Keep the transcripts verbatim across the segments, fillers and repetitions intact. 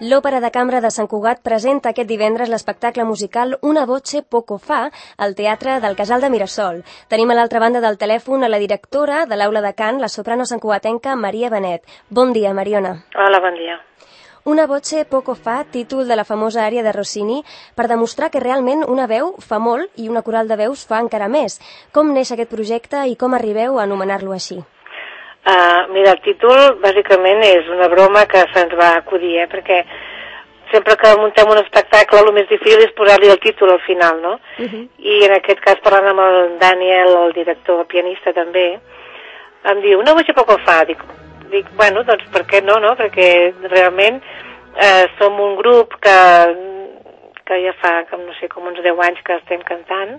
L'Òpera de Cambra de Sant Cugat presenta aquest divendres l'espectacle musical Una voce poco fa al Teatre del Casal de Mirasol. Tenim a l'altra banda del telèfon a la directora de l'Aula de Cant, la soprano santcugatenca Maria Benet. Bon dia, Mariona. Hola, bon dia. Una voce poco fa, títol de la famosa ària de Rossini, per demostrar que realment una veu fa molt i una coral de veus fa encara més. Com neix aquest projecte i com arribeu a anomenar-lo així? Uh, mira, el títol bàsicament és una broma que se'ns va acudir, eh? Perquè sempre que muntem un espectacle el més difícil és posar-li el títol al final, no? Uh-huh. I en aquest cas, parlant amb el Daniel, el director, el pianista també, em diu, una voce poco fa, dic, dic bueno, doncs per què no, no? Perquè realment eh, som un grup que, que ja fa, com, no sé, com uns deu anys que estem cantant,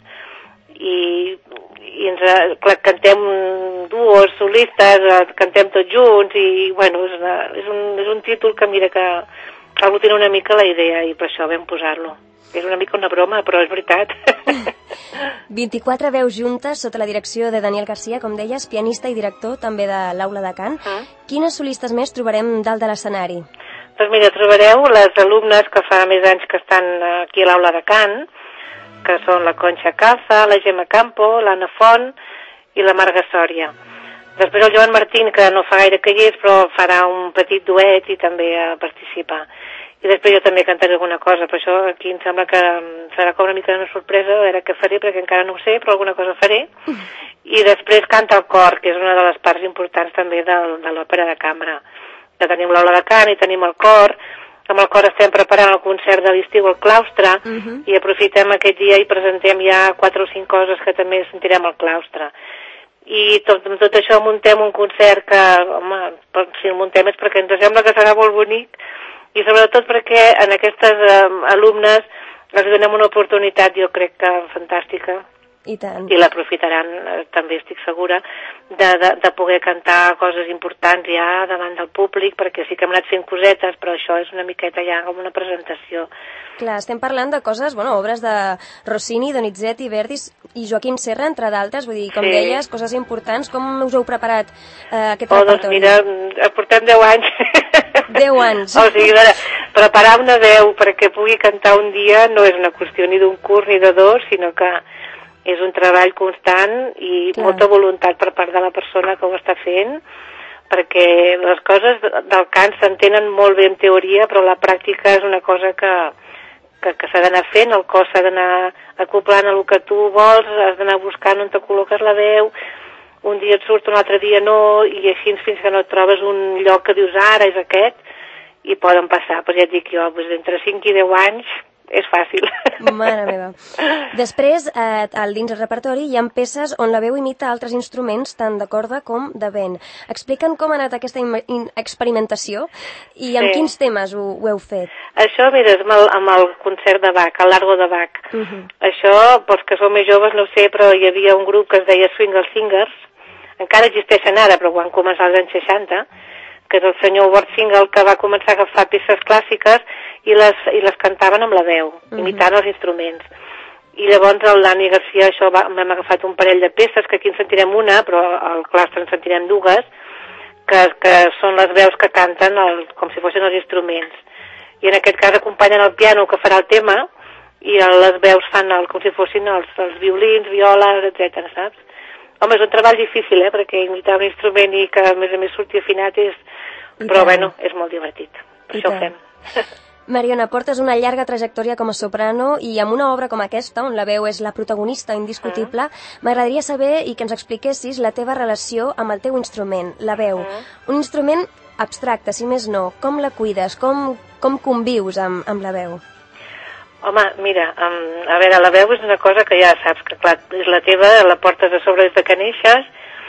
i, i ens, clar, cantem duos solistes, cantem tots junts i bueno, és, una, és, un, és un títol que mira que aglutina una mica la idea i per això vam posar-lo. És una mica una broma, però és veritat. vint-i-quatre veus juntes sota la direcció de Daniel Garcia, com deies, pianista i director també de l'Aula de Cant. Mm. Quines solistes més trobarem dalt de l'escenari? Doncs mira, trobareu les alumnes que fa més anys que estan aquí a l'Aula de Cant, que són la Concha Calza, la Gemma Campo, l'Anna Font i la Marga Sòria. Després el Joan Martín, que no fa gaire que hi és, però farà un petit duet i també a participar. I després jo també cantaré alguna cosa, per això aquí em sembla que serà com una mica una sorpresa, a veure què faré, perquè encara no ho sé, però alguna cosa faré. I després canta el cor, que és una de les parts importants també de, de l'òpera de cambra. Ja tenim l'Aula de Cant i tenim el cor. Amb el cor estem preparant el concert de l'estiu al claustre, uh-huh. i aprofitem aquest dia i presentem ja quatre o cinc coses que també sentirem al claustre. I tot, amb tot això muntem un concert que, home, si el muntem és perquè ens sembla que serà molt bonic, i sobretot perquè en aquestes eh, alumnes els donem una oportunitat, jo crec que fantàstica. I tant. I l'aprofitaran, eh, també estic segura, de, de, de poder cantar coses importants ja davant del públic, perquè sí que hem anat fent cosetes, però això és una miqueta ja com una presentació. Clar, estem parlant de coses, bueno, obres de Rossini, Donizetti, Verdi i Joaquim Serra, entre d'altres, vull dir, com sí. deies, coses importants. Com us heu preparat eh, aquest oh, repertori? Doncs mira, portem deu anys. Deu anys. O sigui, preparar una veu perquè pugui cantar un dia no és una qüestió ni d'un curs ni de dos, sinó que és un treball constant i Clar. molta voluntat per part de la persona que ho està fent, perquè les coses del cant s'entenen molt bé en teoria, però la pràctica és una cosa que, que, que s'ha d'anar fent, el cos s'ha d'anar acoplant a el que tu vols, has d'anar buscant on te col·loques la veu, un dia et surt, un altre dia no, i així fins que no et trobes un lloc que dius ara és aquest, i poden passar, doncs ja et dic jo, doncs entre cinc i deu anys, és fàcil. Mare meva. Després, eh, al dins del repertori hi ha peces on la veu imita altres instruments, tant de corda com de vent. Explica'm com ha anat aquesta experimentació i amb sí. quins temes ho, ho heu fet. Això, mira, amb el, amb el concert de Bach, el Largo de Bach. Uh-huh. Això, pels que som més joves, no ho sé, però hi havia un grup que es deia Swingle Singers, encara existeixen ara, però van començar als anys seixanta, que és el senyor Ward Single, que va començar a agafar peces clàssiques i les, i les cantaven amb la veu, uh-huh. imitant els instruments. I llavors el Dani Garcia, això va, hem agafat un parell de peces, que aquí en sentirem una, però al claustre en sentirem dues, que, que són les veus que canten el, com si fossin els instruments. I en aquest cas acompanyen el piano que farà el tema, i les veus fan el, com si fossin els, els violins, violes, etcètera, saps? Home, és un treball difícil, eh, perquè imitar un instrument i que a més a més surti afinat és... I però tant. Bueno, és molt divertit, per I això tant. ho fem. Mariona, portes una llarga trajectòria com a soprano i amb una obra com aquesta, on la veu és la protagonista indiscutible, mm. m'agradaria saber i que ens expliquessis la teva relació amb el teu instrument, la veu. Mm. Un instrument abstracte, si més no. Com la cuides? Com, com convius amb, amb la veu? Home, mira, um, a veure, la veu és una cosa que ja saps que, clar, és la teva, la portes a sobre des de que neixes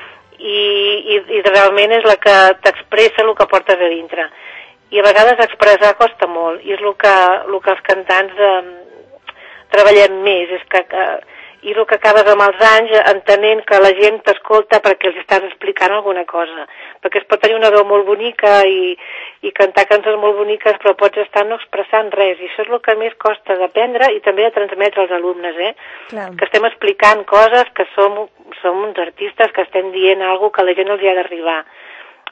i, i, i realment és la que t'expressa el que portes a dintre. I a vegades expressar costa molt, i és el que, el que els cantants um, treballem més, és que, que, i el que acabes amb els anys entenent que la gent t'escolta perquè els estàs explicant alguna cosa, perquè es pot tenir una veu molt bonica i, i cantar cançons molt boniques, però pots estar no expressant res, i això és el que més costa d'aprendre i també de transmetre als alumnes, eh? Clar. Que estem explicant coses, que som, som uns artistes que estem dient alguna cosa que a la gent els hi ha d'arribar.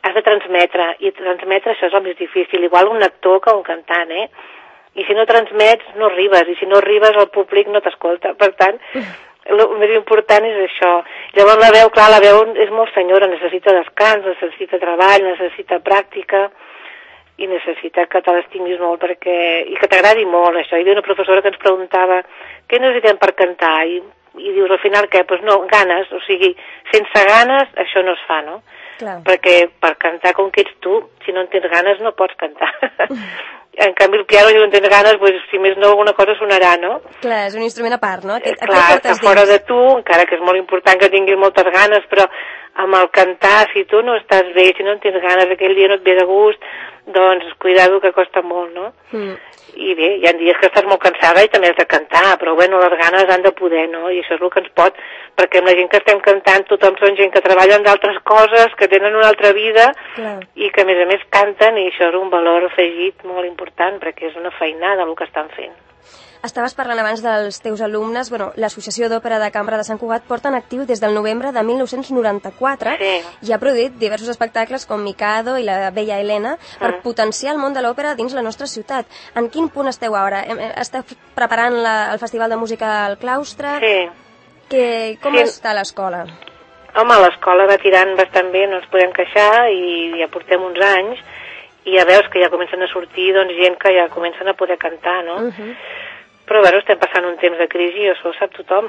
has de transmetre, i transmetre això és el més difícil, igual un actor que un cantant, eh? I si no transmets, no arribes, i si no arribes, el públic no t'escolta. Per tant, el més important és això. Llavors la veu, clar, la veu és molt senyora, necessita descans, necessita treball, necessita pràctica, i necessita que te l'estimis molt perquè, i que t'agradi molt, això. Hi havia una professora que ens preguntava què necessitem per cantar, i, i dius, al final què? Doncs pues no, ganes, o sigui, sense ganes això no es fa, no? Clar. Perquè per cantar com que ets tu, si no en tens ganes no pots cantar. En canvi el piano, si no en tens ganes, pues, si més no alguna cosa sonarà, no? Clar, és un instrument a part, no? Aquest, eh, clar, està fora de tu, encara que és molt important que tinguis moltes ganes, però amb el cantar, si tu no estàs bé, si no en tens ganes, aquell dia no et ve de gust, doncs cuidado que costa molt, no? Mm. I bé, hi ha dies que estàs molt cansada i també has de cantar, però bueno, les ganes han de poder, no? I això és el que ens pot, perquè amb la gent que estem cantant tothom són gent que treballen d'altres coses, que tenen una altra vida, clar, i que a més a més canten, i això és un valor afegit molt important, perquè és una feinada el que estan fent. Estaves parlant abans dels teus alumnes. Bueno, l'Associació d'Òpera de Cambra de Sant Cugat porta en actiu des del novembre de mil nou-cents noranta-quatre, sí, i ha produït diversos espectacles com Mikado i la Bella Helena per mm. potenciar el món de l'òpera dins la nostra ciutat. En quin punt esteu ara? Esteu preparant la, el Festival de Música al Claustre? Sí. Que, com sí. està l'escola? Home, l'escola va tirant bastant bé, no ens podem queixar, i ja portem uns anys, i ja veus que ja comencen a sortir doncs, gent que ja comencen a poder cantar, no? Uh -huh. Però, bueno, estem passant un temps de crisi, i això ho sap tothom.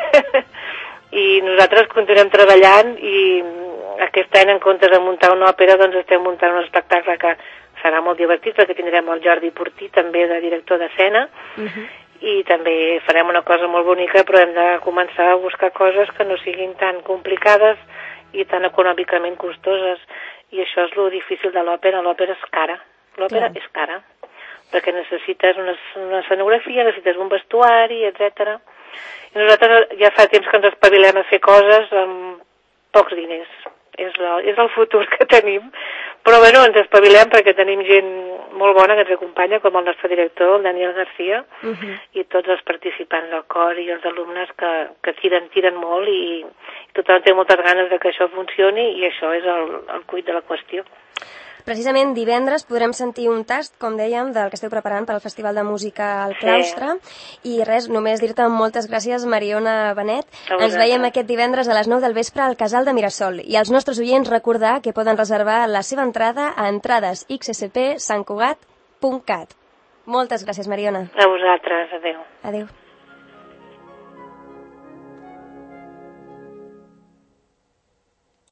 I nosaltres continuem treballant, i aquest any, en comptes de muntar una òpera, doncs estem muntant un espectacle que serà molt divertit, perquè tindrem el Jordi Portí, també de director d'escena, uh -huh. i també farem una cosa molt bonica, però hem de començar a buscar coses que no siguin tan complicades i tan econòmicament costoses. I això és lo difícil de l'òpera. L'òpera és cara. L'òpera és cara. Perquè necessites una, una escenografia, necessites un vestuari, etcètera. I nosaltres ja fa temps que ens espavilem a fer coses amb pocs diners. És, la, és el futur que tenim. Però, bueno, ens espavilem perquè tenim gent molt bona que ens acompanya, com el nostre director, el Daniel García, uh -huh. i tots els participants del cor i els alumnes que, que tiren, tiren molt, i, i tothom té moltes ganes de que això funcioni, i això és el, el cuit de la qüestió. Precisament divendres podrem sentir un tast, com dèiem, del que esteu preparant per al Festival de Música al Claustre. Sí. I res, només dir-te moltes gràcies, Mariona Benet. Ens veiem aquest divendres a les nou del vespre al Casal de Mirasol. I als nostres oients recordar que poden reservar la seva entrada a entrades x s p sant cugat punt cat. Moltes gràcies, Mariona. A vosaltres, adeu. Adeu.